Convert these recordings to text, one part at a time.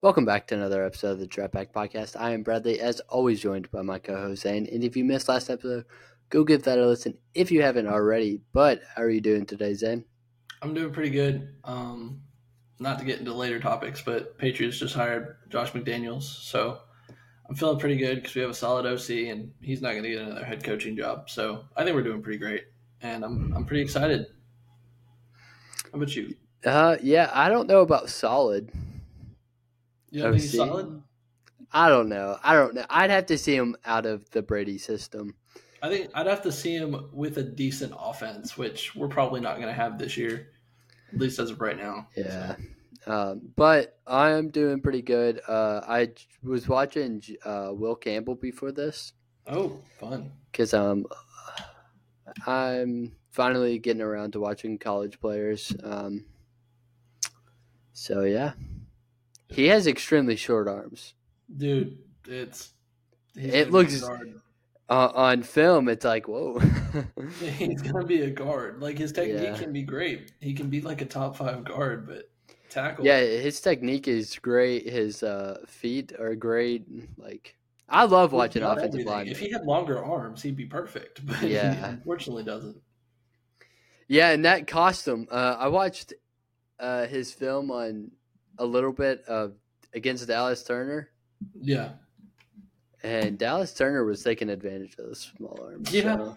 Welcome back to another episode of the Draft Back Podcast. I am Bradley, as always, joined by my co-host Zane. And if you missed last episode, go give that a listen if you haven't already. But how are you doing today, Zane? I'm doing pretty good. Not to get into later topics, but Patriots just hired Josh McDaniels, so I'm feeling pretty good because we have a solid OC, and he's not going to get another head coaching job. So I think we're doing pretty great, and I'm pretty excited. How about you? Yeah, I don't know about solid. You don't think he's solid? I don't know. I'd have to see him out of the Brady system. I think I'd have to see him with a decent offense, which we're probably not going to have this year, at least as of right now. Yeah. So. But I am doing pretty good. I was watching Will Campbell before this. Oh, fun. Because I'm finally getting around to watching college players. So, yeah. He has extremely short arms. Dude, it looks on film. It's like, whoa. He's gonna be a guard. Like his technique can be great. He can be like a top 5 guard, but tackle. Yeah, his technique is great. His feet are great. Like I love watching offensive linemen. If he had longer arms, he'd be perfect. But he unfortunately doesn't. Yeah, and that cost him. I watched his film on a little bit of against Dallas Turner. Yeah. And Dallas Turner was taking advantage of the small arms. Yeah. So.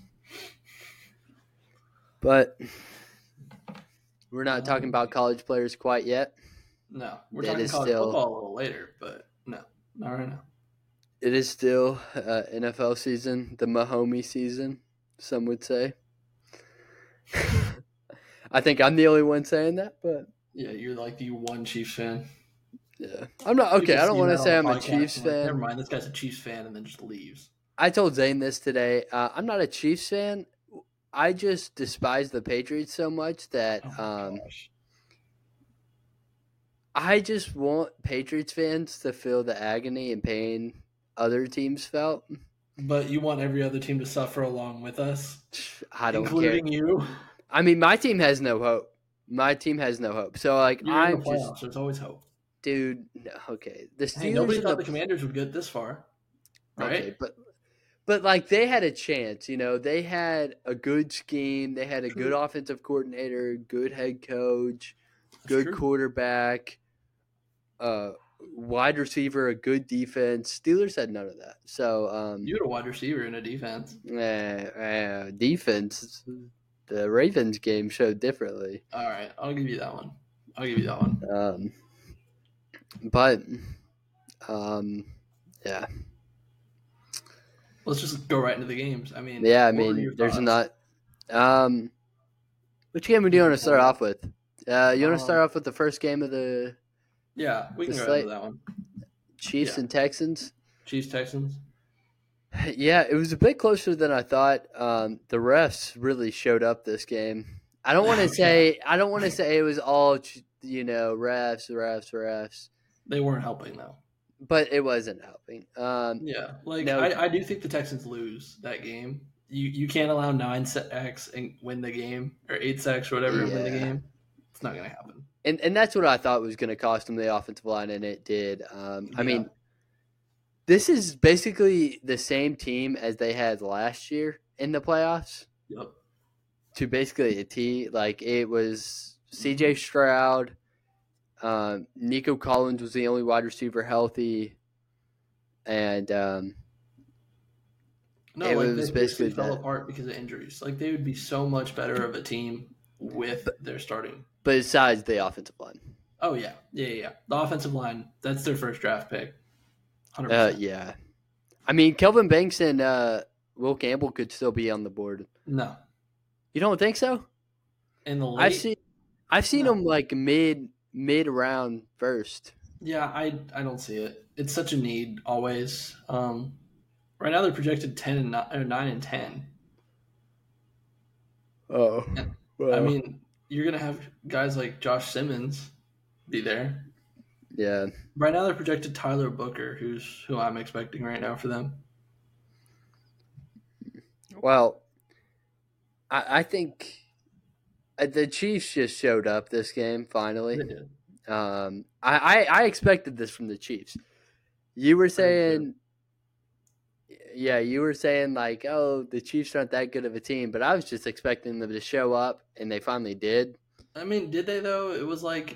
But we're not talking about college players quite yet. No. We're talking college football a little later, but no. Not right now. It is still NFL season, the Mahomes season, some would say. I think I'm the only one saying that, but yeah, you're like the one Chiefs fan. Yeah, I'm not okay. I don't want to say I'm a Chiefs fan. Never mind, this guy's a Chiefs fan and then just leaves. I told Zane this today. I'm not a Chiefs fan. I just despise the Patriots so much that I just want Patriots fans to feel the agony and pain other teams felt. But you want every other team to suffer along with us? I don't including care. You? I mean, my team has no hope. My team has no hope. So, like, You're in the playoffs. There's always hope. Dude, no, okay. The Steelers nobody thought the Commanders would get this far, right? Okay, but like they had a chance, you know. They had a good scheme. They had a good offensive coordinator, good head coach, good quarterback, wide receiver, a good defense. Steelers had none of that. So you had a wide receiver in a defense. Defense. The Ravens game showed differently. All right, I'll give you that one. But yeah. Let's just go right into the games. I mean, there's not. Which game do you want to start off with? You want to start off with the first game of the? Yeah, we can go into that one. Chiefs and Texans. Chiefs Texans. Yeah, it was a bit closer than I thought. The refs really showed up this game. I don't want to say. I don't want to say it was all refs. They weren't helping though. But it wasn't helping. I do think the Texans lose that game. You can't allow 9 sacks and win the game, or 8 sacks or whatever and win the game. It's not going to happen. And that's what I thought was going to cost them the offensive line, and it did. I mean, this is basically the same team as they had last year in the playoffs. Yep. To basically a T. Like, it was C.J. Stroud. Nico Collins was the only wide receiver healthy, and it was basically fell apart because of injuries. Like they would be so much better of a team with their starting. Besides the offensive line. Oh yeah. The offensive line, that's their first draft pick. 100%. Yeah. I mean, Kelvin Banks and Will Campbell could still be on the board. No, you don't think so? In the late, I've seen them like mid round first. Yeah, I don't see it. It's such a need always. Right now they're projected 10 and 9, or 9 and 10. Oh, well. I mean, you're gonna have guys like Josh Simmons be there. Yeah. Right now they're projected Tyler Booker, who I'm expecting right now for them. Well, I think the Chiefs just showed up this game finally. They did. I expected this from the Chiefs. You were saying, yeah, you were saying like, oh, the Chiefs aren't that good of a team, but I was just expecting them to show up, and they finally did. I mean, did they though? It was like,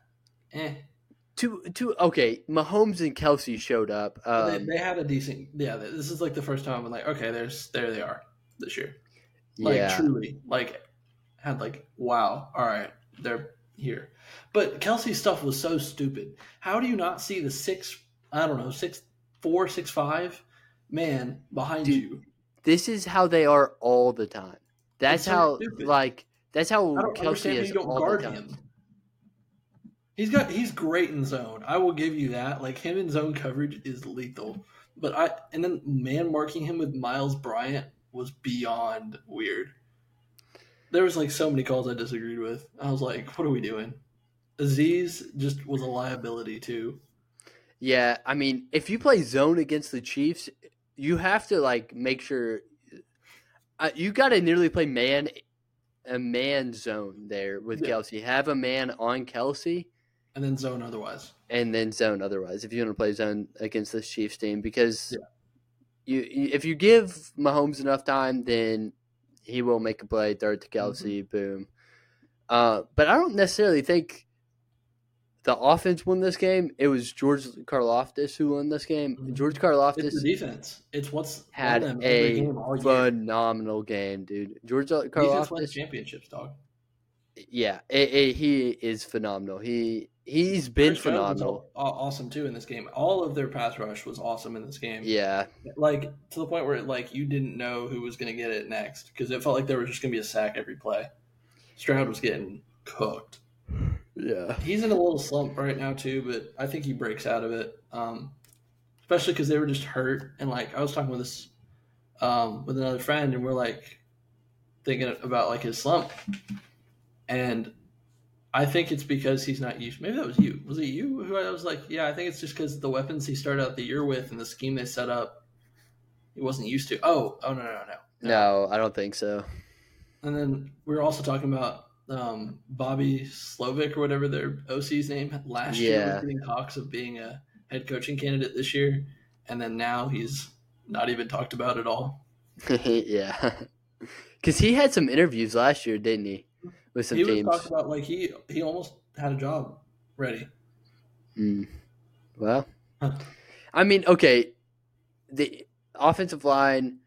Okay, Mahomes and Kelsey showed up. They had a decent. Yeah, this is like the first time I'm like, okay, there they are this year. Like Yeah, truly, like had like wow, all right, they're here. But Kelsey's stuff was so stupid. How do you not see the 6'4", 6'5" man behind Dude, you? this is how they are all the time. That's So how stupid. that's I how don't Kelsey understand how is you don't all the guard time. him. He's great in zone. I will give you that. Like him in zone coverage is lethal. And then man marking him with Miles Bryant was beyond weird. There was like so many calls I disagreed with. I was like, what are we doing? Aziz just was a liability too. Yeah, I mean, if you play zone against the Chiefs, you have to like make sure you got to nearly play a man zone there with Kelsey. Have a man on Kelsey, and then zone otherwise, and then zone otherwise. If you want to play zone against this Chiefs team, because if you give Mahomes enough time, then he will make a play, throw it to Kelsey, boom. But I don't necessarily think the offense won this game. It was George Karlaftis who won this game. George Karlaftis. It's the defense. It's what's had won them every game all year. Phenomenal game, dude. George Karlaftis. Defense wins championships, dog. Yeah, he is phenomenal. He's been phenomenal. Awesome too in this game. All of their pass rush was awesome in this game. Yeah, like to the point where like you didn't know who was going to get it next because it felt like there was just going to be a sack every play. Stroud was getting cooked. Yeah, he's in a little slump right now too, but I think he breaks out of it. Especially because they were just hurt, and like I was talking with this with another friend, and we're like thinking about like his slump, and I think it's because he's not used. Maybe that was you. Was it you who I was like, yeah, I think it's just because the weapons he started out the year with and the scheme they set up, he wasn't used to. Oh no. No, I don't think so. And then we were also talking about Bobby Slovic or whatever their OC's name last year was getting talks of being a head coaching candidate this year, and then now he's not even talked about at all. Yeah, because he had some interviews last year, didn't he? With some teams. He was talking about like he almost had a job ready. Well, I mean, okay, the offensive line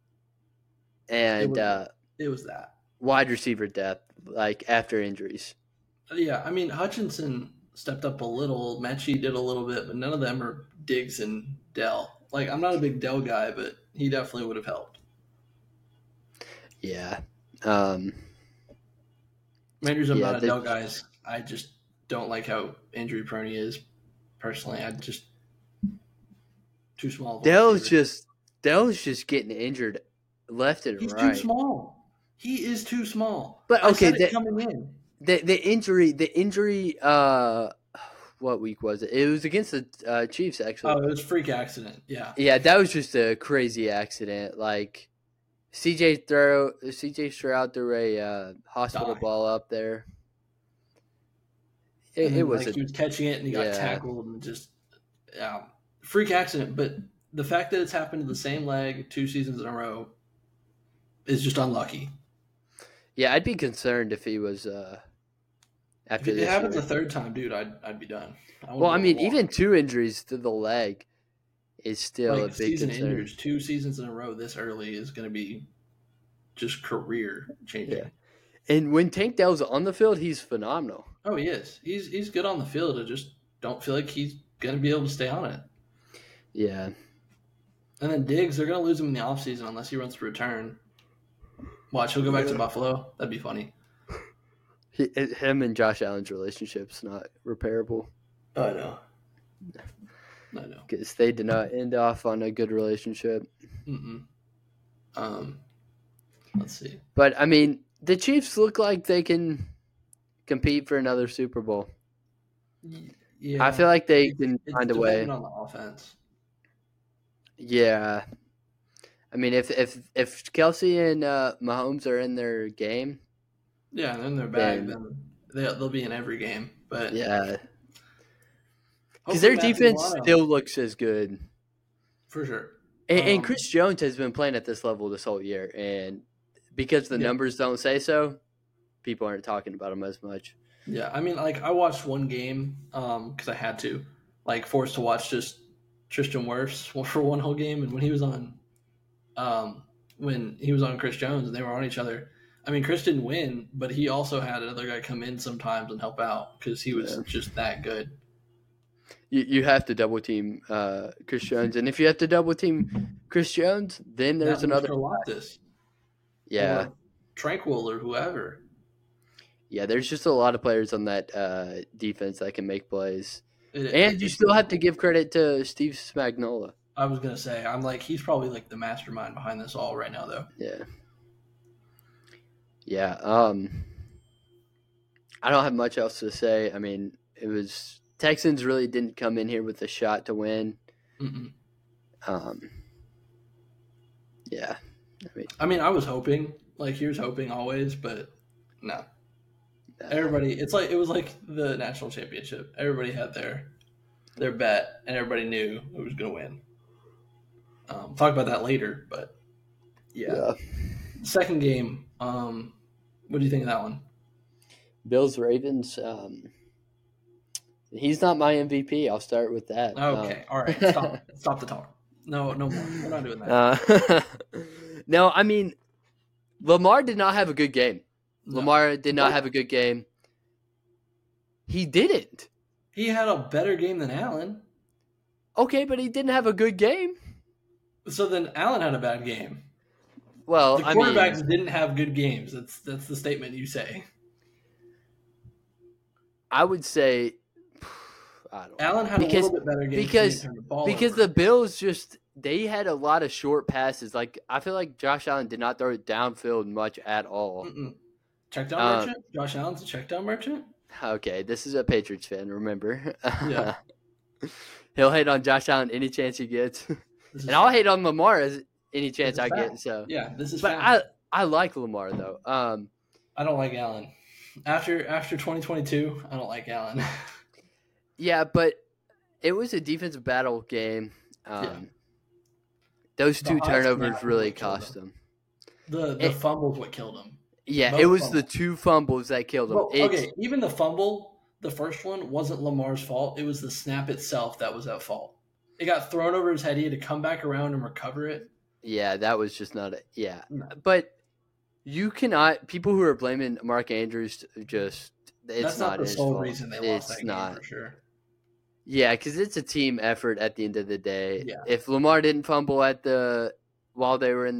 and it was that wide receiver depth, like after injuries. Yeah, I mean Hutchinson stepped up a little, Mechie did a little bit, but none of them are Diggs and Dell. Like I'm not a big Dell guy, but he definitely would have helped. Yeah. Andrews, I'm not a Dell guy. I just don't like how injury prone he is. Personally, I just too small. Dell's just getting injured left and right. He's too small. He is too small. But okay, coming in. The injury. What week was it? It was against the Chiefs, actually. Oh, it was a freak accident. Yeah. Yeah, that was just a crazy accident. Like CJ Stroud threw a hospital ball up there. It was he was catching it and he got tackled and just freak accident. But the fact that it's happened to the same leg 2 seasons in a row is just unlucky. Yeah, I'd be concerned if he was after if it happens a third time, dude, I'd be done. Well, I mean, even 2 injuries to the leg is still a big season concern. Injuries, 2 seasons in a row this early is going to be just career changing. Yeah. And when Tank Dell's on the field, he's phenomenal. Oh, he is. He's good on the field. I just don't feel like he's going to be able to stay on it. Yeah. And then Diggs, they're going to lose him in the offseason unless he runs to return. Watch, he'll go back to Buffalo. That'd be funny. Him and Josh Allen's relationship's not repairable. I know. Because they did not end off on a good relationship. Let's see. But, I mean, the Chiefs look like they can compete for another Super Bowl. Yeah. I feel like they can find a way. On the offense. Yeah. I mean, if Kelsey and Mahomes are in their game. Yeah, and in their bag, then they'll be in every game. But yeah. because their Matthew defense Milano, still looks as good. for sure. And Chris Jones has been playing at this level this whole year, and because the numbers don't say so, people aren't talking about him as much. Yeah, I mean, like I watched one game because I had to, like, forced to watch just Tristan Wirfs for one whole game, and when he was on Chris Jones and they were on each other. I mean, Chris didn't win, but he also had another guy come in sometimes and help out because he was just that good. You have to double team Chris Jones, and if you have to double team Chris Jones, then there's another. Yeah, or Tranquil or whoever. Yeah, there's just a lot of players on that defense that can make plays, and you still have to give credit to Steve Spagnuolo. I was gonna say, I'm like, he's probably like the mastermind behind this all right now, though. Yeah. I don't have much else to say. I mean, it was Texans really didn't come in here with a shot to win. Yeah. I mean, I was hoping, like, here's hoping always, but no. Everybody, it was like the national championship. Everybody had their bet, and everybody knew who was going to win. Talk about that later, but yeah. Second game, what do you think of that one? Bills Ravens. He's not my MVP. I'll start with that. Okay, all right. Stop the talk. No more. We're not doing that. No, I mean, Lamar did not have a good game. No. Lamar did not have a good game. He didn't. He had a better game than Allen. Okay, but he didn't have a good game. So then Allen had a bad game. Well, the quarterbacks didn't have good games. That's the statement you say. I would say Allen had a little bit better game because the Bills they had a lot of short passes. Like I feel like Josh Allen did not throw it downfield much at all. Check down merchant. Josh Allen's a check down merchant. Okay, this is a Patriots fan. Remember? Yeah. He'll hate on Josh Allen any chance he gets, and I'll hate on Lamar any chance I get. So yeah, this is. But I like Lamar though. I don't like Allen. After 2022, I don't like Allen. Yeah, but it was a defensive battle game. Those two turnovers really cost him. The fumble's what killed him. Yeah, it was the two fumbles that killed him. Well, even the fumble, the first one, wasn't Lamar's fault. It was the snap itself that was at fault. It got thrown over his head. He had to come back around and recover it. Yeah, that was just not it. Yeah. No. But you cannot – people who are blaming Mark Andrews it's That's not the sole reason they lost that game for sure. Yeah, because it's a team effort at the end of the day. Yeah. If Lamar didn't fumble while they were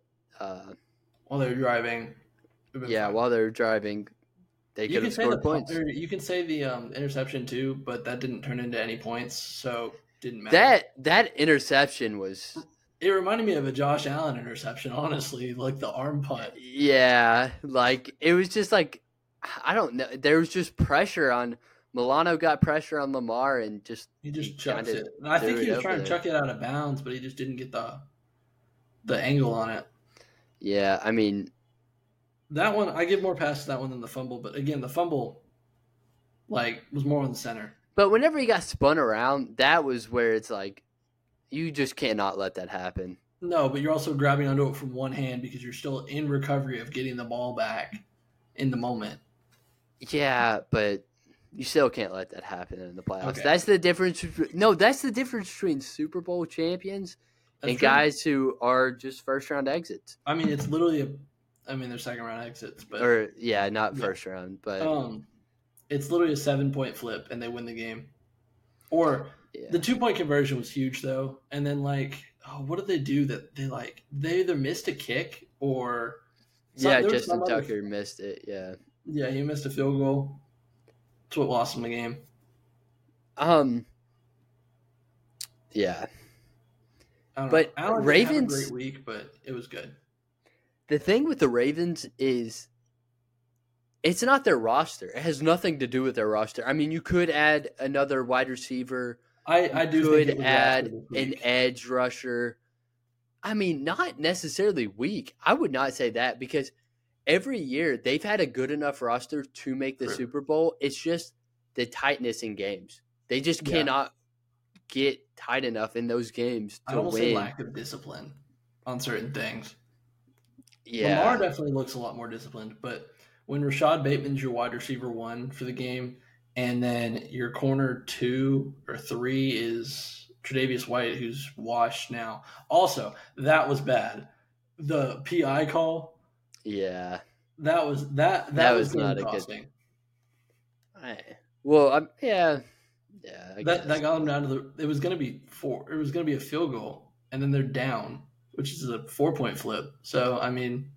driving. While they were driving, they could have scored points. You can say the interception too, but that didn't turn into any points, so didn't matter. That interception was. It reminded me of a Josh Allen interception, honestly, like the arm punt. Yeah, like it was just like I don't know. There was just pressure on Milano. Got pressure on Lamar, and he just chucked it. And I think he was trying to chuck it out of bounds, but he just didn't get the angle on it. Yeah, I mean. That one, I give more passes to that one than the fumble. But again, the fumble, was more on the center. But whenever he got spun around, that was where it's like, you just cannot let that happen. No, but you're also grabbing onto it from one hand because you're still in recovery of getting the ball back in the moment. Yeah, but you still can't let that happen in the playoffs. Okay. That's the difference. That's the difference between Super Bowl champions and guys who are just first-round exits. I mean, it's literally they're second-round exits, but not first round, but it's literally a 7-point flip, and they win the game. Or the 2-point conversion was huge, though. And then what did they do that they either missed a kick or Justin Tucker missed it. Yeah, he missed a field goal. That's what lost him the game. Yeah, but Allen Ravens didn't have a great week, but it was good. The thing with the Ravens is it's not their roster. It has nothing to do with their roster. I mean, you could add another wide receiver. I could add an edge rusher. I mean, not necessarily weak. I would not say that because every year they've had a good enough roster to make the Super Bowl. It's just the tightness in games. They just Yeah. cannot get tight enough in those games I'd to almost say win. lack of discipline on certain things. Lamar Yeah, definitely looks a lot more disciplined, but when Rashad Bateman's your wide receiver 1 for the game, and then your corner 2 or 3 is Tre'Davious White, who's washed now. Also, that was bad. The PI call, yeah, that was that was was game not a good. costing. Well, yeah, I That guess. got them down to it was going to be 4. It was going to be a field goal, and then they're down, which is a 4-point flip. So I mean,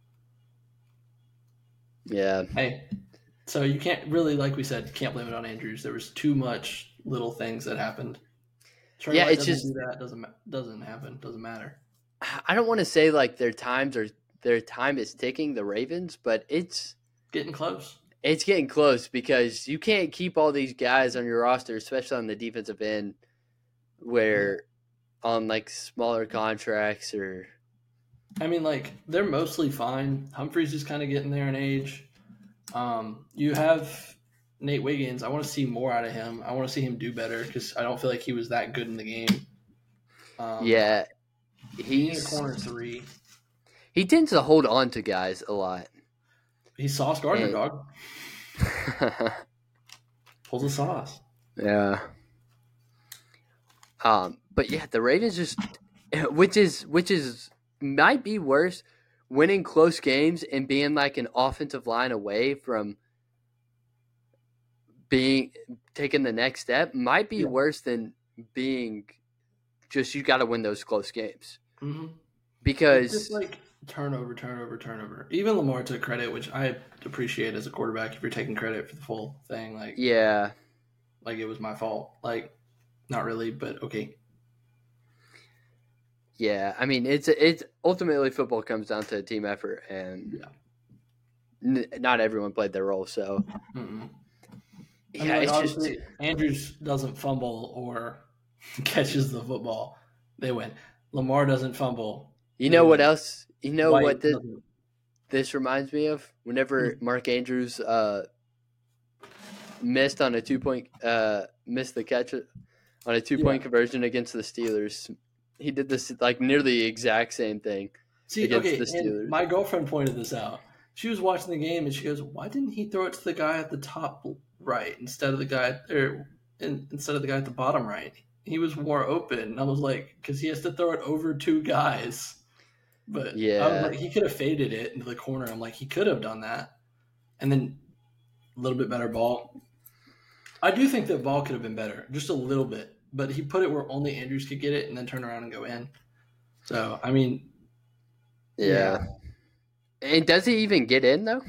Yeah, hey, so you can't really, like we said, you can't blame it on Andrews. There was too much little things that happened. Trey yeah. White It's doesn't just do that. Doesn't happen. Doesn't matter. I don't want to say like their time is ticking, the Ravens, but Getting close. it's getting close because you can't keep all these guys on your roster, especially on the defensive end, where on like smaller contracts or. I mean, like they're mostly fine. Humphreys is kind of getting there in age. You have Nate Wiggins. I want to see more out of him. I want to see him do better because I don't feel like he was that good in the game. Yeah, Being a corner 3. he tends to hold on to guys a lot. He's Sauce Gardner, And- dog. Pulls the sauce. Yeah. But yeah, the Ravens just, which is might be worse, winning close games and being like an offensive line away from being taking the next step might be worse than being just you got to win those close games because It's just like turnover. Even Lamar took credit, which I appreciate as a quarterback. If you're taking credit for the full thing, like yeah, like it was my fault. Like not really, but okay. Yeah, I mean it's ultimately football comes down to a team effort, and not everyone played their role. So I mean, like, obviously Andrews doesn't fumble or catches the football, they win. Lamar doesn't fumble. You know what else? You know White what this reminds me of? Whenever Mark Andrews missed on a 2-point missed the catch on a 2-point conversion against the Steelers. He did this like nearly the exact same thing against the Steelers. And my girlfriend pointed this out. She was watching the game and she goes, "Why didn't he throw it to the guy at the top right instead of the guy at the bottom right? He was more open." And I was like, "Because he has to throw it over 2 guys." But I was like, he could have faded it into the corner. I'm like, he could have done that, and then a little bit better ball. I do think that ball could have been better, just a little bit. But he put it where only Andrews could get it and then turn around and go in. So, I mean, yeah. And does he even get in, though?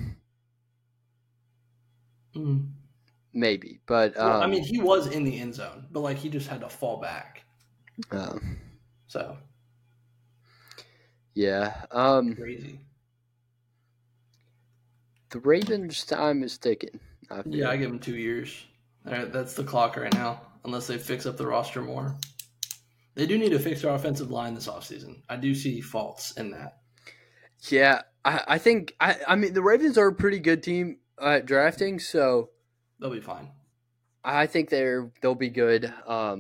Maybe. But, well, I mean, he was in the end zone, but, like, he just had to fall back. So. Yeah. Crazy. The Ravens' time is ticking. I give them 2 years. All right, that's the clock right now, unless they fix up the roster more. They do need to fix their offensive line this offseason. I do see faults in that. Yeah, I think I mean the Ravens are a pretty good team at drafting, so they'll be fine. I think they'll be good.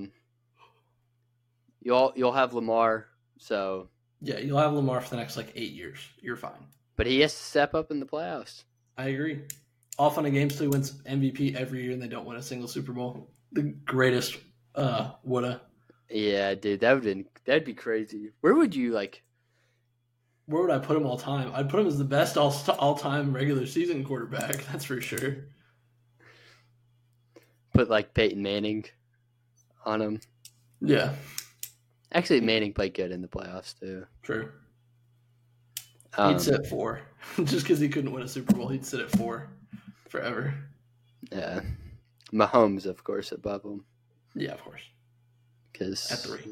You'll have Lamar, so yeah, you'll have Lamar for the next 8 years. You're fine. But he has to step up in the playoffs. I agree. All fun and games till he wins MVP every year and they don't win a single Super Bowl. The greatest woulda. Yeah, dude, that'd be crazy. Where would you Where would I put him all time? I'd put him as the best all time regular season quarterback. That's for sure. Put Peyton Manning on him. Yeah. Actually, Manning played good in the playoffs too. True. He'd sit at 4. Just because he couldn't win a Super Bowl, he'd sit at 4 forever. Yeah. Mahomes, of course, above him. Yeah, of course. Because at 3.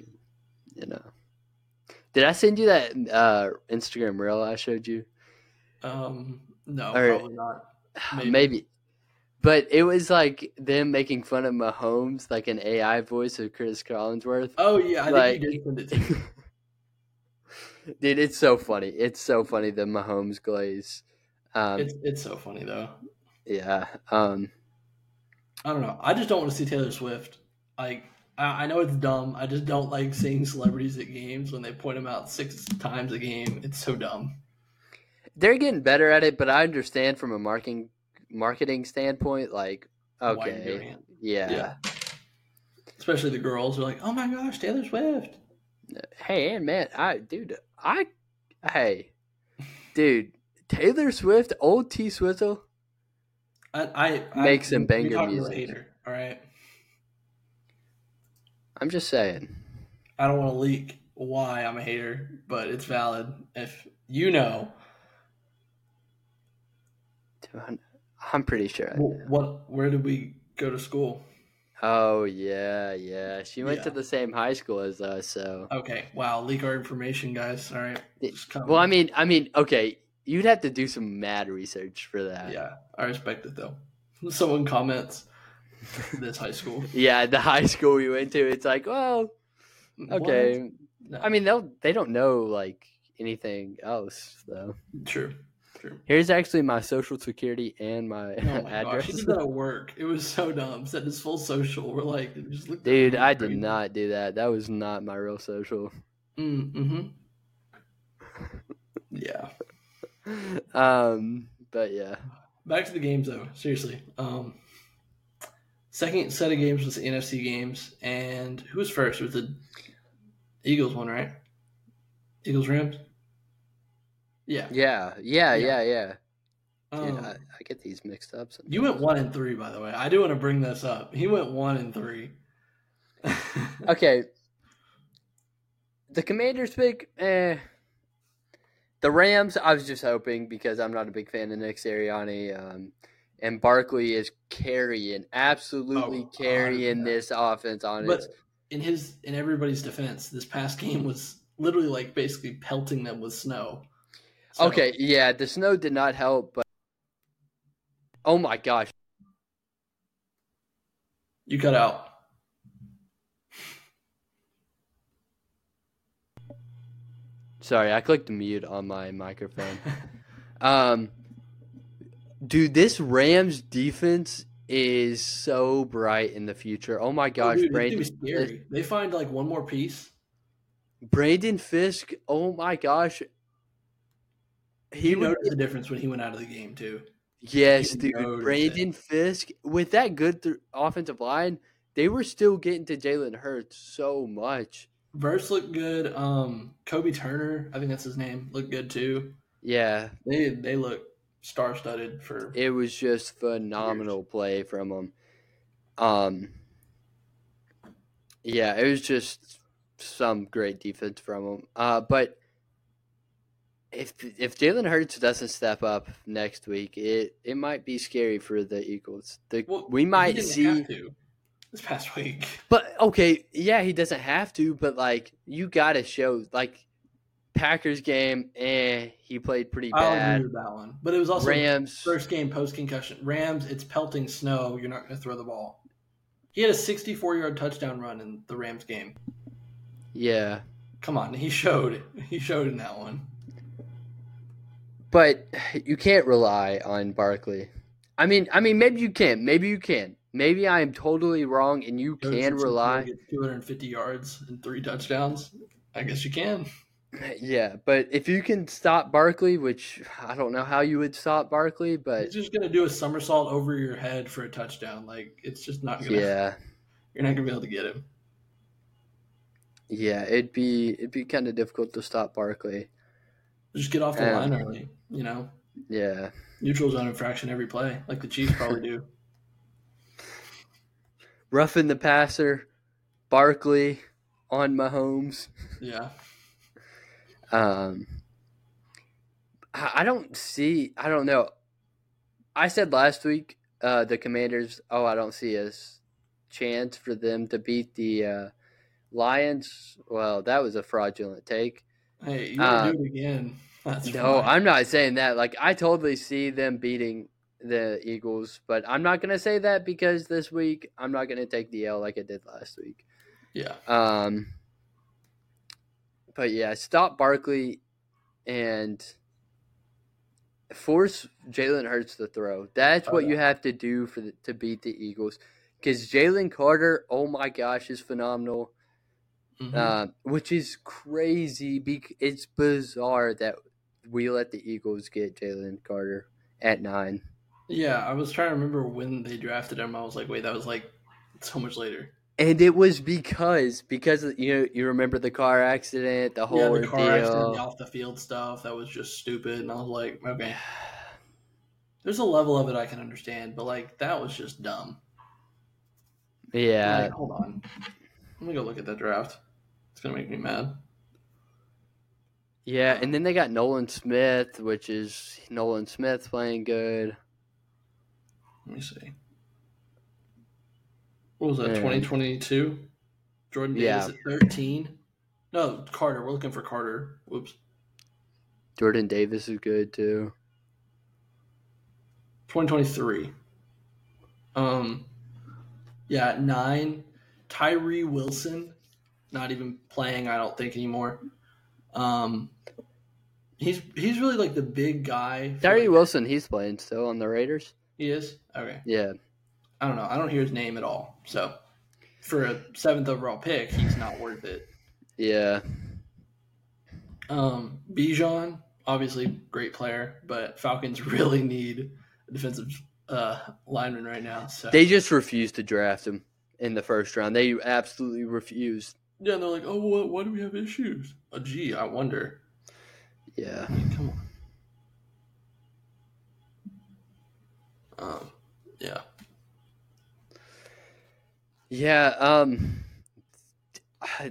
Did I send you that Instagram reel I showed you? No, probably not. Maybe. But it was them making fun of Mahomes, an AI voice of Chris Collinsworth. Oh, yeah, I think you did send it to me. Dude, it's so funny. It's so funny, the Mahomes glaze. It's so funny, though. Yeah. I don't know. I just don't want to see Taylor Swift. Like, I know it's dumb. I just don't like seeing celebrities at games when they point them out 6 times a game. It's so dumb. They're getting better at it, but I understand from a marketing standpoint, like, Why you're doing okay, it? yeah. Yeah. Especially the girls are like, "Oh my gosh, Taylor Swift." Hey, and man, hey, dude, Taylor Swift, old T Swizzle, makes some You're banger talking to a music. hater. All right. I'm just saying. I don't want to leak why I'm a hater, but it's valid. If you know, I'm pretty sure. where did we go to school? Oh yeah. She went to Yeah. the same high school as us, so. Okay. Wow. Leak our information, guys. All right. Just come. Well, I mean, okay, you'd have to do some mad research for that. Yeah, I respect it though. Someone comments this high school. Yeah, the high school we went to, it's like, well, okay. No. I mean, they don't know like anything else though. True. Here's actually my social security and my, Oh my address. gosh, he did that at work. It was so dumb. Said his full social. We're like, just looked at Dude, him I did crazy. not do that. That was not my real social. Mm-hmm. Yeah. But yeah. Back to the games though. Seriously. Second set of games was the NFC games, and who was first? It was the Eagles one, right? Eagles Rams. Yeah. Yeah. Dude, I get these mixed up sometimes. You went 1-3, by the way. I do want to bring this up. He went 1-3. Okay. The Commanders pick, The Rams, I was just hoping because I'm not a big fan of Nick Sirianni. And Barkley is absolutely carrying 100%. this offense on But its. in everybody's defense, this past game was literally like basically pelting them with snow. So, okay, yeah, the snow did not help, but oh my gosh. You cut out. Sorry, I clicked mute on my microphone. Dude, this Rams defense is so bright in the future. Oh my gosh, dude, Brandon! It's scary. They find like one more piece. Brandon Fisk. Oh my gosh, he noticed the difference when he went out of the game too. Yes, dude. Brandon Fisk with that good offensive line, they were still getting to Jalen Hurts so much. Verse looked good. Kobe Turner, I think that's his name, looked good too. Yeah, they look star-studded for. It was just phenomenal play from them. Yeah, it was just some great defense from them. But if Jalen Hurts doesn't step up next week, it might be scary for the Eagles. We might see this past week. But okay, yeah, he doesn't have to, but like you gotta show like Packers game, he played pretty bad. I'll agree with that one. But it was also Rams first game post concussion. Rams, it's pelting snow, you're not gonna throw the ball. He had a 64-yard touchdown run in the Rams game. Yeah. Come on, he showed in that one. But you can't rely on Barkley. I mean, maybe you can. Maybe I am totally wrong, and you can rely. Get 250 yards and 3 touchdowns. I guess you can. Yeah, but if you can stop Barkley, which I don't know how you would stop Barkley, but he's just gonna do a somersault over your head for a touchdown. Like it's just not gonna. Yeah, you're not gonna be able to get him. Yeah, it'd be kind of difficult to stop Barkley. Just get off the line early, you know. Yeah. Neutral zone infraction every play, like the Chiefs probably do. Roughing the passer, Barkley on Mahomes. Yeah. I don't know. I said last week, the Commanders, I don't see a chance for them to beat the Lions. Well, that was a fraudulent take. Hey, you want to do it again? That's no, fine. I'm not saying that. Like, I totally see them beating the Eagles, but I'm not going to say that because this week I'm not going to take the L like I did last week. Yeah. But yeah, stop Barkley, and force Jalen Hurts to throw. That's Oh what you yeah. have to do to beat the Eagles. Because Jalen Carter, oh my gosh, is phenomenal. Mm-hmm. Which is crazy. It's bizarre that we let the Eagles get Jalen Carter at 9. Yeah, I was trying to remember when they drafted him. I was like, wait, that was like so much later. And it was because you remember the car accident, the Yeah, whole the car accident, the ordeal. off the field stuff, that was just stupid. And I was like, okay, there's a level of it I can understand, but like that was just dumb. Like, Yeah, hold on, let me go look at that draft. It's gonna make me mad. yeah, and Um, then they got Nolan Smith, which is Nolan Smith playing good, let me see. What was that? and 2022. Jordan Davis yeah, at 13. No, Carter. We're looking for Carter. Whoops. Jordan Davis is good too. 2023. Um, yeah, at 9. Tyree Wilson, not even playing. I don't think anymore. Um, he's really like the big guy for Tyree like Wilson, he's playing still on the Raiders. he is. Okay, Yeah, I don't know. I don't hear his name at all. So for a 7th overall pick, he's not worth it. yeah, Bijan, obviously great player, but Falcons really need a defensive lineman right now. So they just refused to draft him in the first round. They absolutely refused. yeah, and they're like, oh, what? Why do we have issues? Oh, gee, I wonder. Yeah, I mean, come on. Yeah. yeah. I,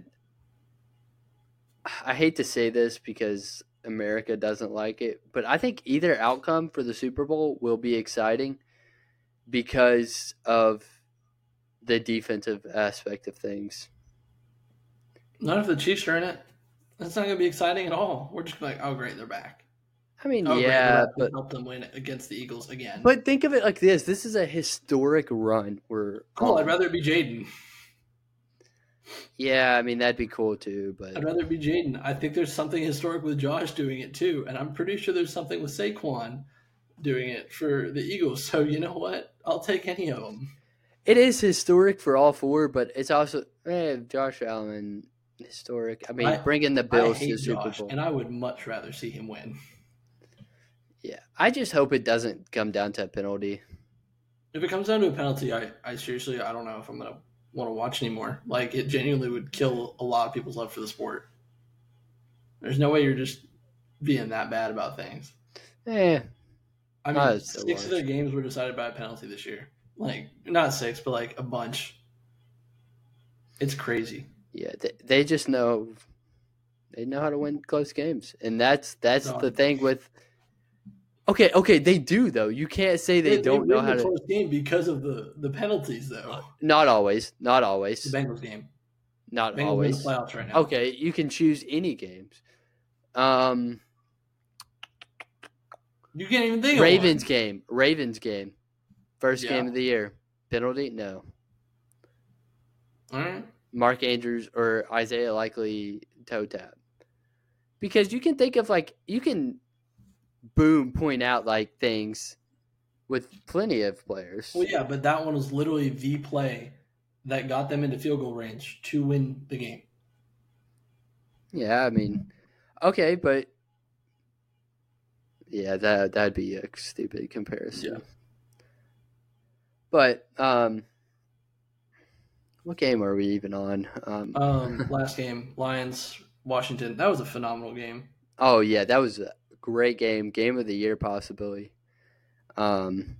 I hate to say this because America doesn't like it, but I think either outcome for the Super Bowl will be exciting because of the defensive aspect of things. Not if the Chiefs are in it. That's not going to be exciting at all. We're just like, oh, great, they're back. I mean, Oh, great, they're yeah, back. We helped them win against the Eagles again. but think of it like this: this is a historic run we're Cool. I'd on. rather it be Jaden. Yeah, I mean that'd be cool too, I'd but rather it be Jaden. I think there's something historic with Josh doing it too, and I'm pretty sure there's something with Saquon doing it for the Eagles. So you know what? I'll take any of them. it is historic for all four. But it's also Josh Allen historic. I mean, I bringing the I Bills to the hate Super Josh, Bowl. and I would much rather see him win. Yeah, I just hope it doesn't come down to a penalty. If it comes down to a penalty, I seriously I don't know if I'm gonna want to watch anymore. Like it genuinely would kill a lot of people's love for the sport. There's no way you're just being that bad about things. Eh, I not mean, so 6 of their much. games were decided by a penalty this year. Like not 6, but like a bunch. It's crazy. Yeah, they just know they know how to win close games, and that's So the thing with. Okay, they do though. You can't say they they don't know win how the to. close game because of the penalties, though. Not always, not The always, Bengals game. not Bengals are in the always. playoffs right now. Okay, you can choose any games. Um, You can't even think Ravens of game, Ravens game, first one. game Yeah. of the year. Penalty? No. All right. Mark Andrews or Isaiah Likely toe tap. Because you can think of you can point out like things with plenty of players. Well, yeah, but that one was literally the play that got them into field goal range to win the game. Yeah, I mean, okay, but yeah, that'd be a stupid comparison. Yeah. But what game are we even on? Last game, Lions, Washington. That was a phenomenal game. Oh yeah, that was a great game of the year possibly. Wow,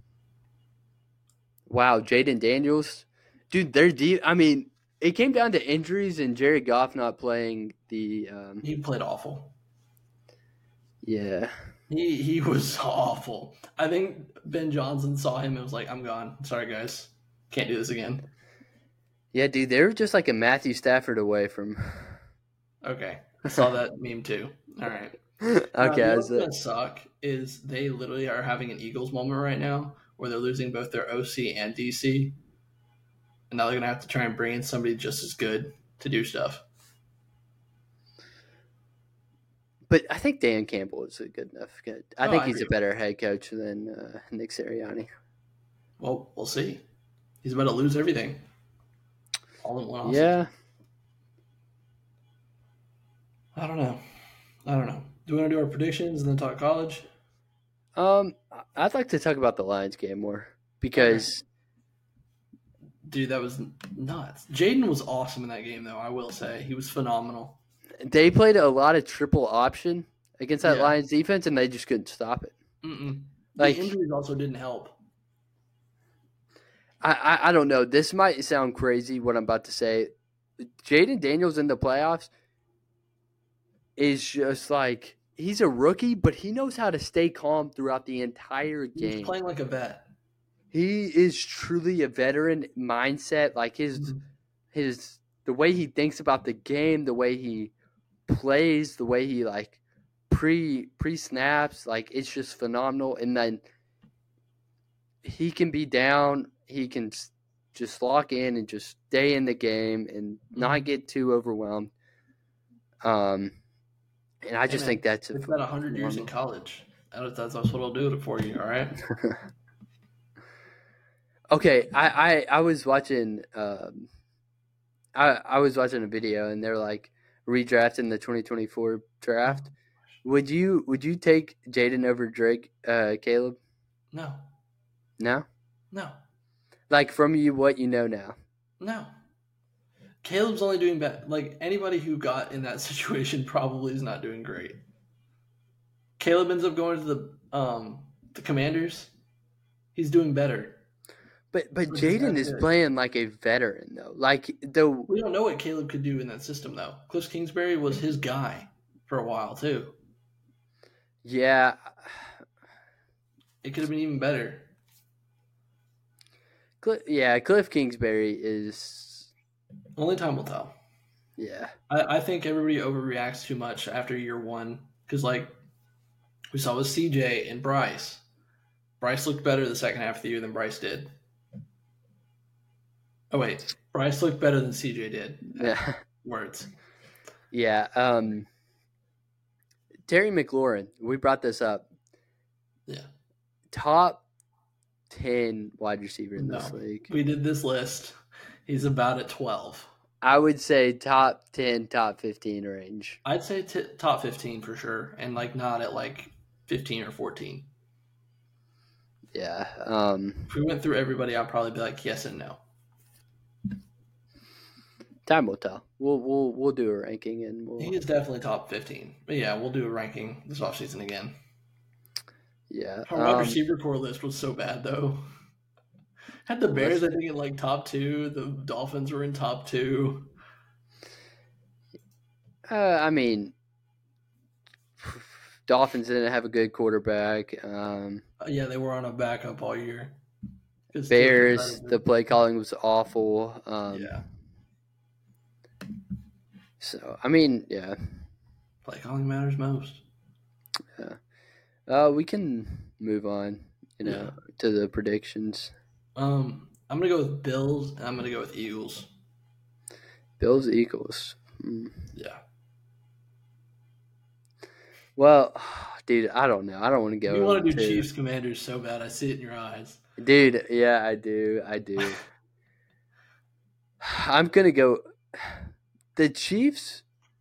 Jaden Daniels, dude, they're deep. I mean, it came down to injuries and Jared Goff not playing the. He played awful. Yeah. He was awful. I think Ben Johnson saw him and was like, I'm gone. Sorry, guys. Can't do this again. Yeah, dude, they were just like a Matthew Stafford away from. Okay. I saw that meme too. All right. Okay, You know that's what's going it. to suck is they literally are having an Eagles moment right now where they're losing both their OC and DC. And now they're going to have to try and bring in somebody just as good to do stuff. But I think Dan Campbell is a good enough. I think I he's agree. a better head coach than Nick Sirianni. Well, we'll see. He's about to lose everything all in one offseason. Yeah. I don't know. Do we want to do our predictions and then talk college? I'd like to talk about the Lions game more Okay. because Dude, that was nuts. Jaden was awesome in that game, though. I will say he was phenomenal. they played a lot of triple option against that Yeah. Lions defense, and they just couldn't stop it. The Like injuries also didn't help. I don't know. This might sound crazy what I'm about to say. Jaden Daniels in the playoffs is just like he's a rookie, but he knows how to stay calm throughout the entire He was game. playing like a vet. He is truly a veteran mindset. Like his the way he thinks about the game, the way he plays, the way he like pre snaps, like it's just phenomenal. And then he can be down, he can just lock in and just stay in the game and not get too overwhelmed. And I just think that's it's about 100 years in college. That's what will do it for you. All right. Okay, I was watching I was watching a video and they're like redrafting the 2024 draft. Would you take Jaden over Drake, Caleb? No. No. No. Like from you, what you know now. No. Caleb's only doing bad. Like anybody who got in that situation probably is not doing great. Caleb ends up going to the Commanders. He's doing better. But Jaden is playing like a veteran though. Like we don't know what Caleb could do in that system though. Cliff Kingsbury was his guy for a while too. Yeah. It could have been even better. Cliff Kingsbury is. Only time will tell. Yeah. I think everybody overreacts too much after year one because, like, we saw with CJ and Bryce. Bryce looked better the second half of the year than Bryce did. Oh, wait. Bryce looked better than CJ did. Yeah. Words. Yeah. Terry McLaurin, we brought this up. Yeah. Top 10 wide receiver in this league. We did this list. He's about at 12. I would say top 10, top 15 range. I'd say top 15 for sure, and like not at like 15 or 14. Yeah. If we went through everybody, I'd probably be like yes and no. Time will tell. We'll do a ranking and He is definitely top 15. But yeah, we'll do a ranking this offseason again. Yeah. Our wide receiver core list was so bad though. Had the Bears, I think, in like top 2. The Dolphins were in top 2. I mean, Dolphins didn't have a good quarterback. Yeah, they were on a backup all year. Bears, the play calling was awful. Yeah. So, I mean, yeah. Play calling matters most. Yeah. We can move on, to the predictions. I'm going to go with Bills, and I'm going to go with Eagles. Bills, Eagles. Yeah. Well, dude, I don't know. I don't want to go. You want to do Chiefs, Commanders so bad. I see it in your eyes. Dude, yeah, I do. I'm going to go. The Chiefs,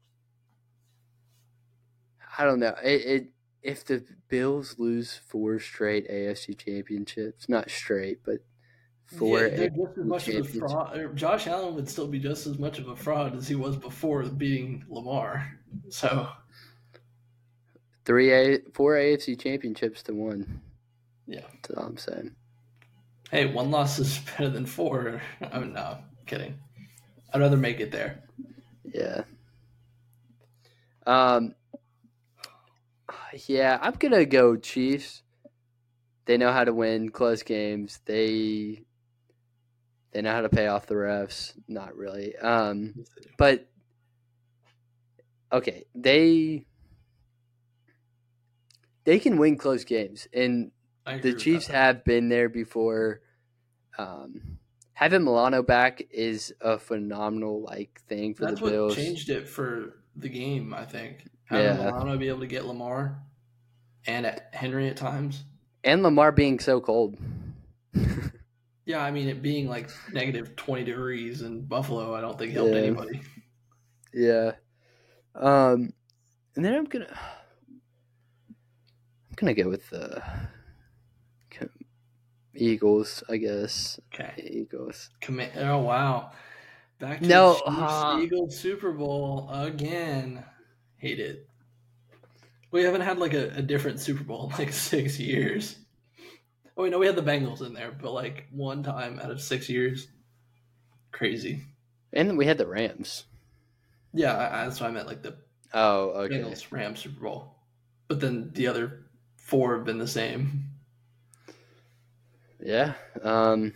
I don't know. If the Bills lose 4 straight AFC championships, not straight, but 4 AFC Josh Allen would still be just as much of a fraud as he was before beating Lamar. So 4 AFC championships to 1. Yeah, that's all I'm saying. Hey, 1 loss is better than 4. No, kidding. I'd rather make it there. Yeah. Yeah, I'm gonna go Chiefs. They know how to win close games. They know how to pay off the refs. Not really. But okay, they can win close games, and the Chiefs have been there before. having Milano back is a phenomenal thing for the That's what Bills. changed it for the game, I think. Having Yeah, Milano be able to get Lamar and Henry at times. and Lamar being so cold. Yeah, I mean, it being like negative 20 degrees in Buffalo, I don't think helped Yeah, anybody. yeah. And then I'm gonna go with the Eagles, I guess. Okay. Eagles. Oh, wow. Back to the No, Chiefs-Eagles Super Bowl again. Hate it. We haven't had like a different Super Bowl in like 6 years. Oh, we know we had the Bengals in there, but like one time out of 6 years. Crazy. and then we had the Rams. Yeah, that's what I meant, like the Oh, okay. Bengals Rams Super Bowl. But then the other 4 have been the same. Yeah. I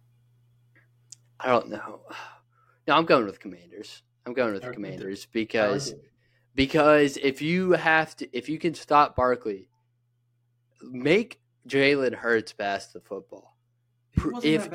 don't know. No, I'm going with Commanders. I'm going with the Commanders because if you can stop Barkley, make Jalen Hurts pass the football. You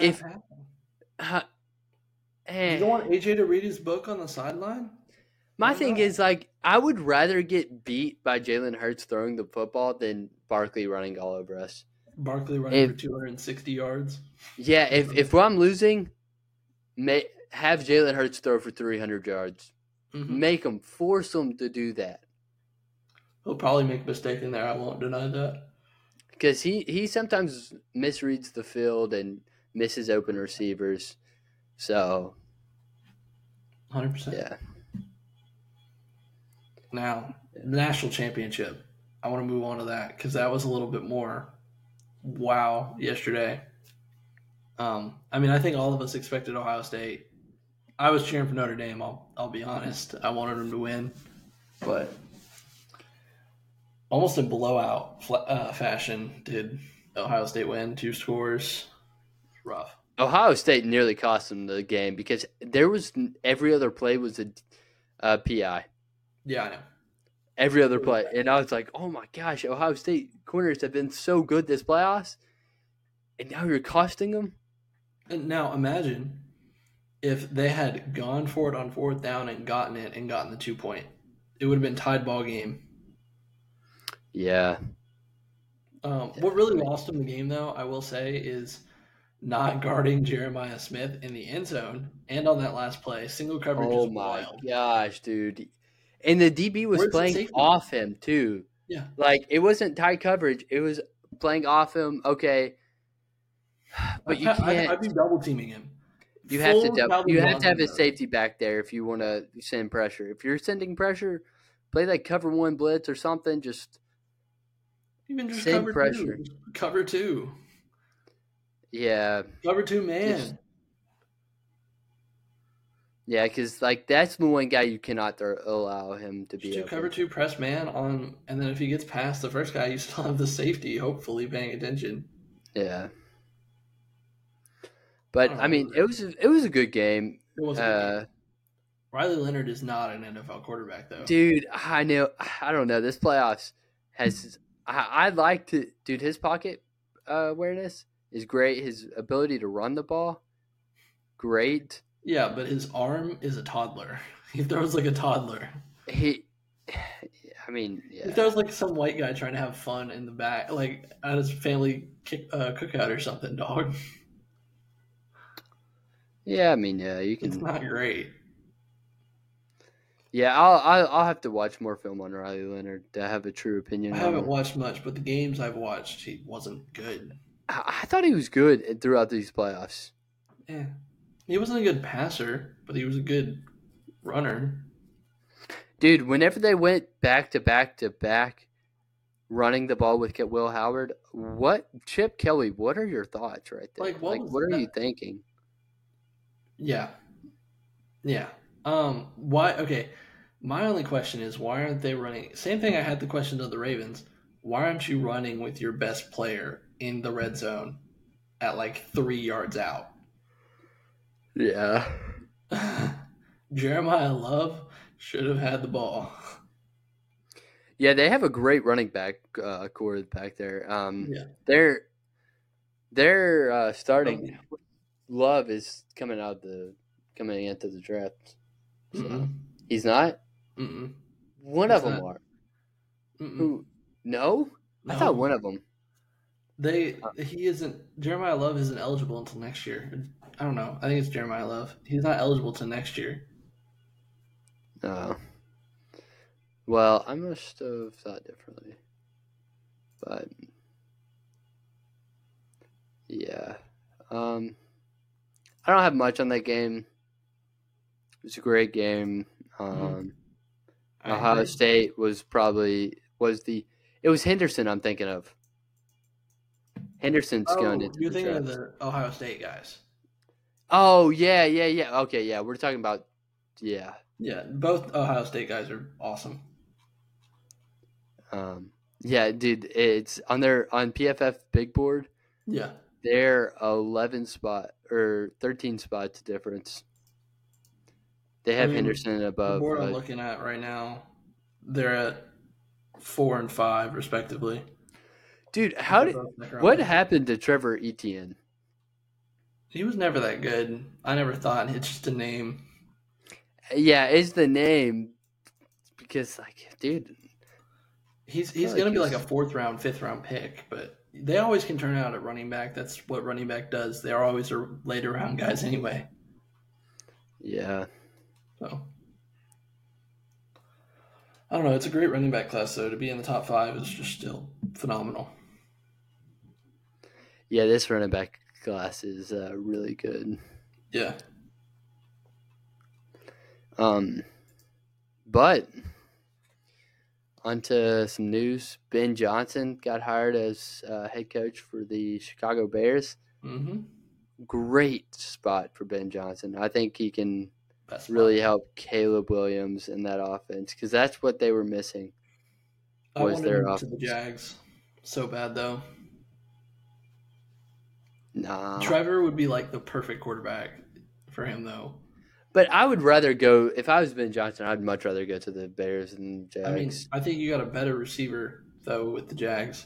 don't want AJ to read his book on the sideline? My thing is, I would rather get beat by Jalen Hurts throwing the football than Barkley running all over us. Barkley running for 260 yards? Yeah, if I'm losing, have Jalen Hurts throw for 300 yards. Mm-hmm. Make him, force him to do that. He'll probably make a mistake in there. I won't deny that. Because he sometimes misreads the field and misses open receivers. So, 100%. Yeah. Now, the national championship. I want to move on to that because that was a little bit more wow yesterday. I mean, I think all of us expected Ohio State. I was cheering for Notre Dame. I'll be honest. I wanted them to win, but almost in blowout fashion did Ohio State win. 2 scores. Rough. Ohio State nearly cost them the game because there was every other play was a PI. Yeah, I know. Every other play. And I was like, oh my gosh, Ohio State corners have been so good this playoffs, and now you're costing them? And now imagine if they had gone for it on 4th down and gotten it and gotten the 2-point. It would have been tied ball game. Yeah. What really lost them the game, though, I will say, is not guarding Jeremiah Smith in the end zone and on that last play. Single coverage is wild. Oh, my gosh, dude. And the DB was playing off him, too. Yeah. It wasn't tight coverage. It was playing off him. Okay. But you can't. I'd be double-teaming him. You have to have a safety back there if you want to send pressure. If you're sending pressure, play cover 1 blitz or something. Even just send cover pressure. 2. Cover 2. Yeah. Cover 2 man. Yeah, because that's the one guy you cannot allow him to be. Cover 2 press man on, and then if he gets past the first guy, you still have the safety. Hopefully, paying attention. Yeah. But I mean, it was a good game. It was a good game. Riley Leonard is not an NFL quarterback, though. Dude, I don't know. This playoffs has. I like to. Dude, his pocket awareness is great. His ability to run the ball, great. Yeah, but his arm is a toddler. He throws like a toddler. Yeah. He throws like some white guy trying to have fun in the back, like at his family cookout or something, dog. Yeah, I mean, yeah, you can. It's not great. Yeah, I'll have to watch more film on Riley Leonard to have a true opinion. I haven't watched much, but the games I've watched, he wasn't good. I thought he was good throughout these playoffs. Yeah, he wasn't a good passer, but he was a good runner. Dude, whenever they went back to back, running the ball with Will Howard, Chip Kelly? What are your thoughts right there? What are you thinking? Yeah. Why? Okay. My only question is, why aren't they running? Same thing I had the question of the Ravens. Why aren't you running with your best player in the red zone at 3 yards out? Yeah. Jeremiah Love should have had the ball. Yeah, they have a great running back core back there. Yeah. They're starting. Love is coming into the draft. So Mm-mm. he's not. Mm-mm. One He's of them not. are. Mm-mm. Who? No, I thought No. one of them. He isn't. Jeremiah Love isn't eligible until next year. I don't know. I think it's Jeremiah Love. He's not eligible till next year. Well, I must have thought differently. But yeah, I don't have much on that game. It was a great game. Mm-hmm. I Ohio agree. State it was Henderson I'm thinking of. Henderson's going Oh, into you're the thinking of draft. the Ohio State guys. Oh yeah. Okay, yeah, we're talking about yeah. Yeah, both Ohio State guys are awesome. Yeah, dude, it's on PFF big board. Yeah, They're 11 spot or 13 spots difference. They I have mean, Henderson the above. board I'm looking at right now, they're at 4 and 5 respectively. Dude, They're both second-round what picks. happened to Trevor Etienne? He was never that good. I never thought it's just a name. Yeah, it's the name because like, dude, He's I feel going to be like a he's 4th round, 5th round pick, but they always can turn out at running back. That's what running back does. They are always later round guys anyway. yeah. So I don't know. It's a great running back class, though. To be in the top 5 is just still phenomenal. Yeah, this running back class is really good. Yeah. But onto some news. Ben Johnson got hired as head coach for the Chicago Bears. Mm-hmm. Great spot for Ben Johnson. I think he can Best really spot. help Caleb Williams in that offense because that's what they were missing. I Was wanted their him to the offense? Jags so bad, though. Nah. Trevor would be like the perfect quarterback for him, though. But I would rather go if I was Ben Johnson. I'd much rather go to the Bears than I mean, Jags. I think you got a better receiver, though, with the Jags.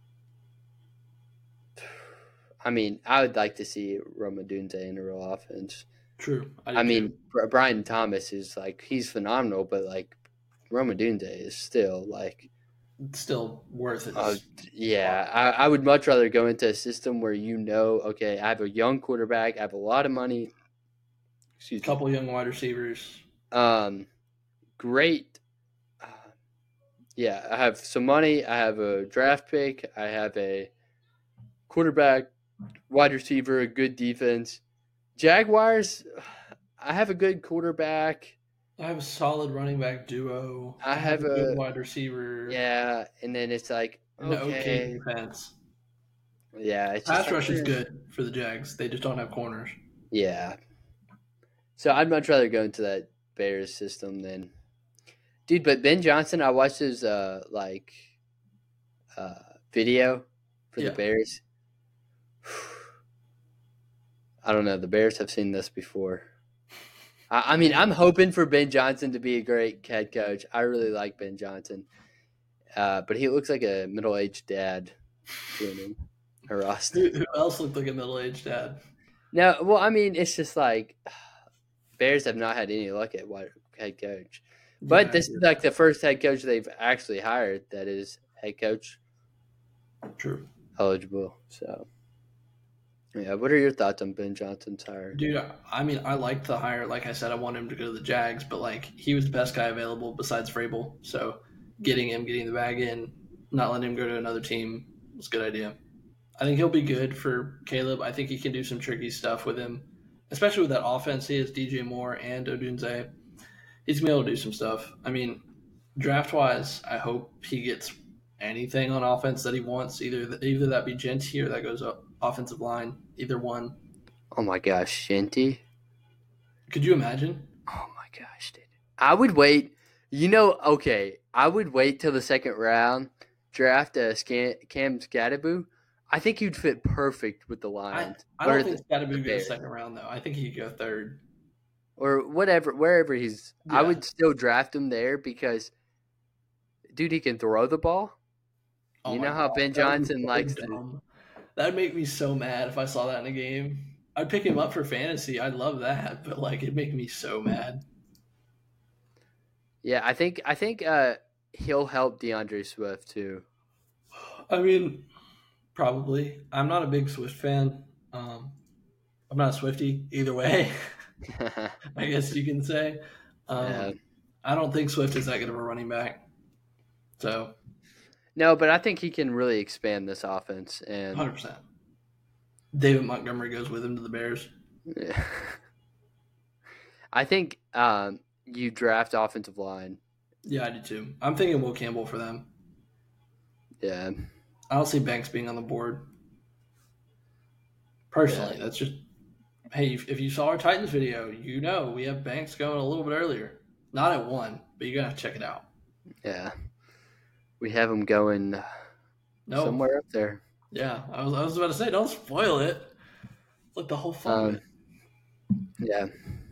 I mean, I would like to see Roma Dunze in a real offense. True. I do mean, too. Brian Thomas is like he's phenomenal, but like Roma Dunze is still like, It's still worth it. yeah. I would much rather go into a system where okay, I have a young quarterback, I have a lot of money. Excuse me. Couple young wide receivers. Great. Yeah, I have some money. I have a draft pick. I have a quarterback, wide receiver, a good defense. Jaguars, I have a good quarterback. I have a solid running back duo. I I have have a good wide receiver. yeah, and then it's like, And the okay okay. defense. Yeah, it's just Pass like, rush is good for the Jags. They just don't have corners. yeah. So I'd much rather go into that Bears system than, dude. But Ben Johnson, I watched his video for the Yeah. Bears. I don't know. The Bears have seen this before. I mean, I'm hoping for Ben Johnson to be a great head coach. I really like Ben Johnson, but he looks like a middle-aged dad joining a roster. Who else looked like a middle-aged dad? No, well, I mean, it's just like Bears have not had any luck at head coach, but this is like the first head coach they've actually hired that is head coach True. eligible. So, yeah, what are your thoughts on Ben Johnson's hire? Dude, I mean, I liked the hire. Like I said, I want him to go to the Jags, but like he was the best guy available besides Vrabel. So getting the bag in, not letting him go to another team was a good idea. I think he'll be good for Caleb. I think he can do some tricky stuff with him, especially with that offense. He has DJ Moore and Odunze. He's gonna be able to do some stuff. I mean, draft wise, I hope he gets anything on offense that he wants. Either that be Genty or that goes up offensive line. Either one. Oh my gosh, Shinty. Could you imagine? Oh my gosh, dude. I would wait. Okay, I would wait till the second round, draft Cam Scatterboo. I think he'd fit perfect with the Lions. I don't think Scatterboo goes second round though. I think he could go third. Or whatever, wherever he's. Yeah. I would still draft him there because, dude, he can throw the ball. You know how Ben Johnson likes to. That would make me so mad if I saw that in a game. I'd pick him up for fantasy. I'd love that, but like it'd make me so mad. Yeah, I think he'll help DeAndre Swift too. I mean, probably. I'm not a big Swift fan. I'm not a Swiftie either way. I guess you can say. Yeah. I don't think Swift is that good of a running back. So No, but I think he can really expand this offense, and 100%. David Montgomery goes with him to the Bears. yeah. I think you draft offensive line. Yeah, I do too. I'm thinking Will Campbell for them. Yeah. I don't see Banks being on the board. Personally, that's just hey. If you saw our Titans video, you know we have Banks going a little bit earlier. Not at 1, but you gotta check it out. Yeah. We have him going somewhere up there. Yeah, I was about to say, don't spoil it. It's like the whole fun of it. Yeah.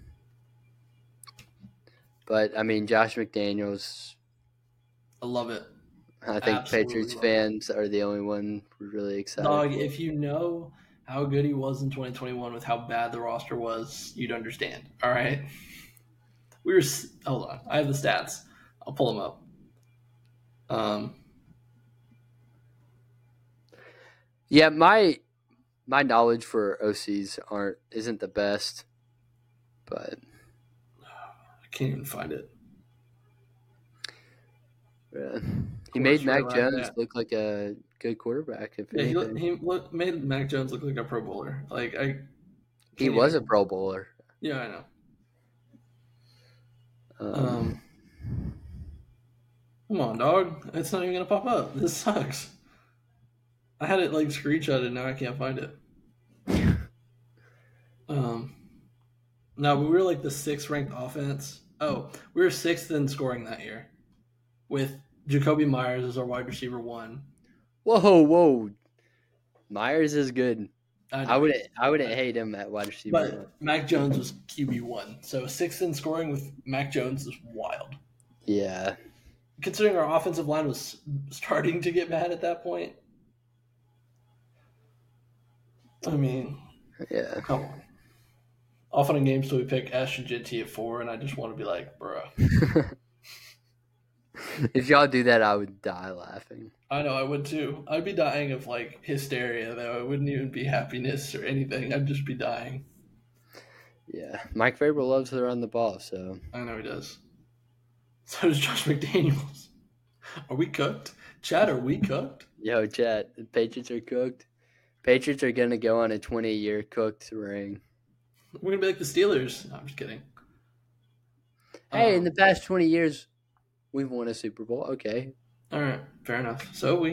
But, I mean, Josh McDaniels. I love it. I think Absolutely Patriots fans are the only one really excited. Dog, if you know how good he was in 2021 with how bad the roster was, you'd understand. All right? Hold on. I have the stats. I'll pull them up. Yeah, my knowledge for OCs isn't the best, but I can't even find it. Yeah. He made Mac Jones look like a good quarterback. He made Mac Jones look like a Pro Bowler. He was a Pro Bowler. Yeah, I know. Come on, dog. It's not even gonna pop up. This sucks. I had it screenshotted. Now I can't find it. No, but we were the 6th ranked offense. Oh, we were 6th in scoring that year, with Jacoby Myers as our wide receiver 1. Whoa! Myers is good. I wouldn't hate him at wide receiver. But Mac Jones was QB 1, so 6th in scoring with Mac Jones is wild. Yeah. Considering our offensive line was starting to get bad at that point. I mean, yeah. Come on. Often in games, do we pick Ashton Jeanty at 4, and I just want to be like, bro. If y'all do that, I would die laughing. I know, I would too. I'd be dying of hysteria, though. It wouldn't even be happiness or anything. I'd just be dying. Yeah. Mike Vrabel loves to run the ball, so. I know he does. So does Josh McDaniels. Are we cooked? Chad, are we cooked? Yo, Chad, the Patriots are cooked. Patriots are going to go on a 20-year cooked ring. We're going to be like the Steelers. No, I'm just kidding. Hey, in the past 20 years, we've won a Super Bowl. Okay. All right. Fair enough. So.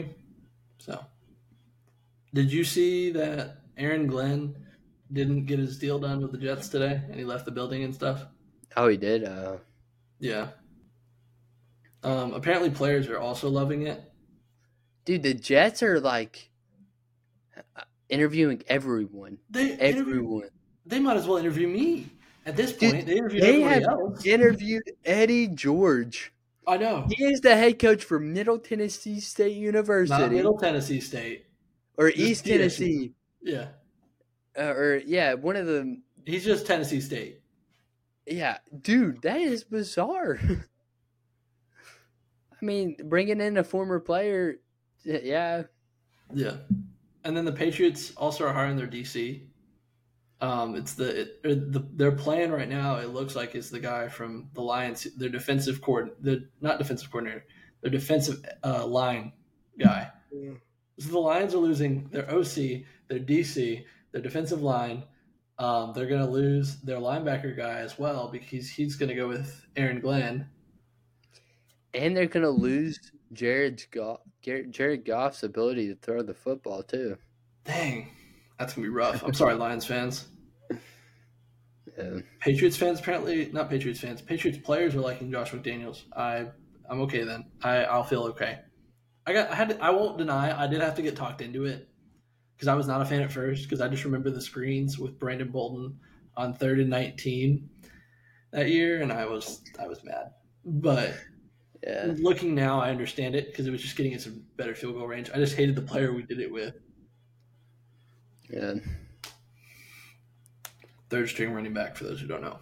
Did you see that Aaron Glenn didn't get his deal done with the Jets today, and he left the building and stuff? Oh, he did? Yeah. Apparently players are also loving it. Dude, the Jets are interviewing everyone. Everyone. They might as well interview me. At this point, they interviewed everybody else. Interviewed Eddie George. I know. He is the head coach for Middle Tennessee State University. Not Middle Tennessee State. Or East Tennessee. Yeah. One of them. He's just Tennessee State. Yeah. Dude, that is bizarre. I mean, bringing in a former player, yeah. Yeah. And then the Patriots also are hiring their DC. It's their plan right now. It looks like is the guy from the Lions, their defensive coordinator, not defensive coordinator, their defensive line guy. Yeah. So the Lions are losing their OC, their DC, their defensive line. They're going to lose their linebacker guy as well because he's going to go with Aaron Glenn. And they're going to lose Jared Goff's ability to throw the football too. Dang. That's going to be rough. I'm sorry, Lions fans. Yeah. Patriots fans, apparently, not Patriots fans. Patriots players are liking Josh McDaniels. I'm okay then. I'll feel okay. I won't deny I did have to get talked into it because I was not a fan at first because I just remember the screens with Brandon Bolden on 3rd and 19 that year, and I was mad. But looking now, I understand it because it was just getting us a better field goal range. I just hated the player we did it with. Yeah. third string running back, for those who don't know.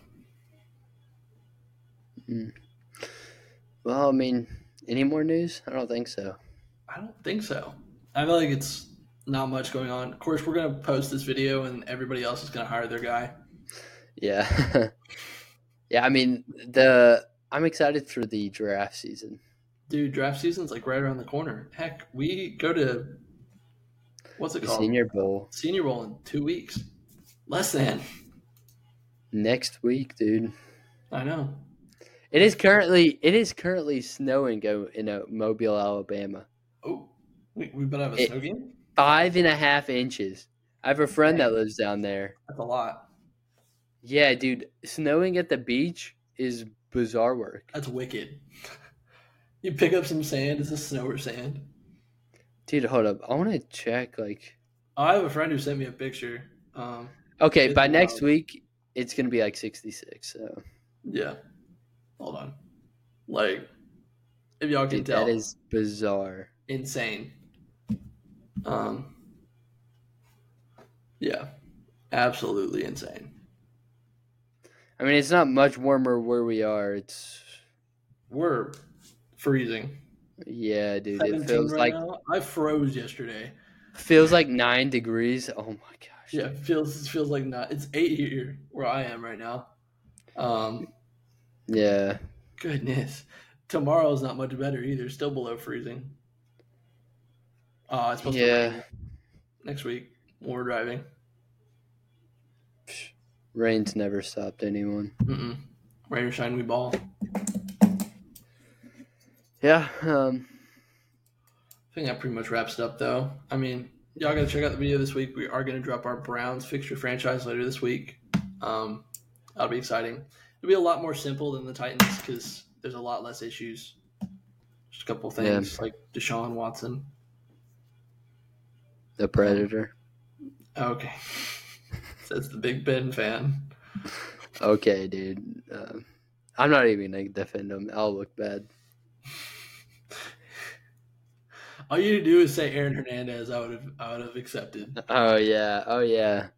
Well, I mean, any more news? I don't think so. I don't think so. I feel like it's not much going on. Of course, we're going to post this video and everybody else is going to hire their guy. Yeah. Yeah, I mean, I'm excited for the draft season. Dude, draft season's like right around the corner. Heck, we go to, what's it called? Senior Bowl. Senior Bowl in 2 weeks. Less than. Next week, dude. I know. It is currently snowing in Mobile, Alabama. Oh, we better have a snow game? 5.5 inches. I have a friend that lives down there. That's a lot. Yeah, dude. Snowing at the beach is bizarre work. That's wicked. You pick up some sand. Is this snow or sand? Dude, hold up. I want to check, I have a friend who sent me a picture. Okay, by next week, it's going to be 66, so. Yeah. Hold on. If y'all can tell. That is bizarre. Insane. Yeah. Absolutely insane. I mean, it's not much warmer where we are. We're freezing. Yeah, dude. It feels right now. I froze yesterday. Feels like 9 degrees. Oh my gosh. Yeah, it feels like not. It's 8 here where I am right now. Yeah. Goodness. Tomorrow's not much better either. Still below freezing. It's supposed to rain next week when we're driving. Rain's never stopped anyone. Rain or shine, we ball. Yeah. I think that pretty much wraps it up, though. I mean, y'all got to check out the video this week. We are going to drop our Browns fixture franchise later this week. That'll be exciting. It'll be a lot more simple than the Titans because there's a lot less issues. Just a couple things like Deshaun Watson. The Predator. Okay. Says the Big Ben fan. Okay, dude. I'm not even going to defend him. I'll look bad. All you need to do is say Aaron Hernandez. I would have accepted. Oh yeah.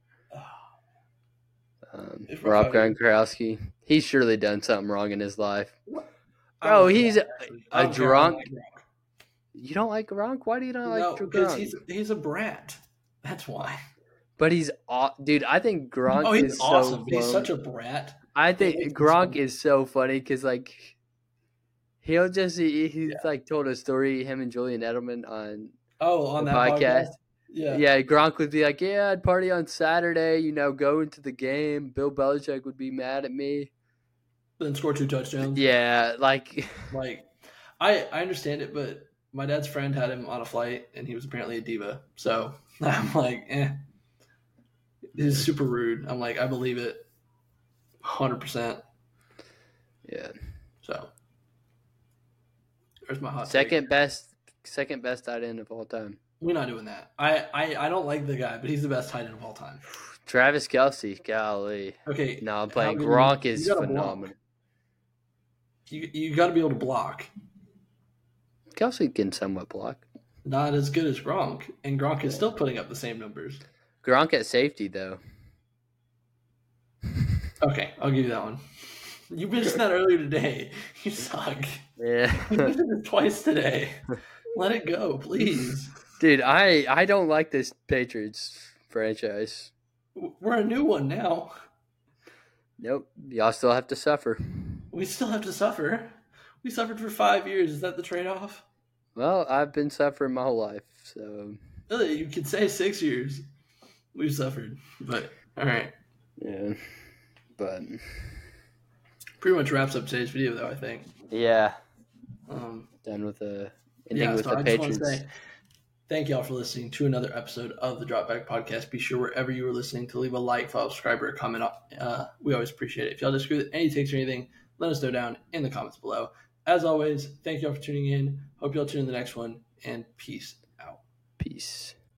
Rob Gronkowski. He's surely done something wrong in his life. Bro, he's a drunk. You don't like Gronk? Why do you not like Gronk? Because he's a brat. That's why. But dude. I think Gronk he's is awesome. So he's such a brat. I think Gronk is so funny because he'll just he's told a story, him and Julian Edelman on that podcast. Yeah, Gronk would be like, yeah, I'd party on Saturday, go into the game. Bill Belichick would be mad at me. Then score 2 touchdowns. Yeah, I understand it, but my dad's friend had him on a flight, and he was apparently a diva. So I'm like, This is super rude. I'm like, I believe it 100%. Yeah. So there's my hot second best tight end of all time. We're not doing that. I don't like the guy, but he's the best tight end of all time. Travis Kelce, golly. Okay. No, I'm playing. Gronk is phenomenal. You got to be able to block. Kelce can somewhat block. Not as good as Gronk, and Gronk is still putting up the same numbers. Gronk at safety, though. Okay, I'll give you that one. You mentioned that earlier today. You suck. Yeah. You mentioned it twice today. Let it go, please. Dude, I don't like this Patriots franchise. We're a new one now. Nope. Y'all still have to suffer. We still have to suffer. We suffered for 5 years. Is that the trade-off? Well, I've been suffering my whole life, so. Really, you could say 6 years. We've suffered, but all right. Yeah, but pretty much wraps up today's video, though. I think. Yeah. Done with the ending with the Patriots. I just want to say thank y'all for listening to another episode of the Dropback Podcast. Be sure wherever you are listening to leave a like, follow, subscribe, or a comment. We always appreciate it. If y'all disagree with any takes or anything, let us know down in the comments below. As always, thank y'all for tuning in. Hope y'all tune in the next one, and peace out. Peace.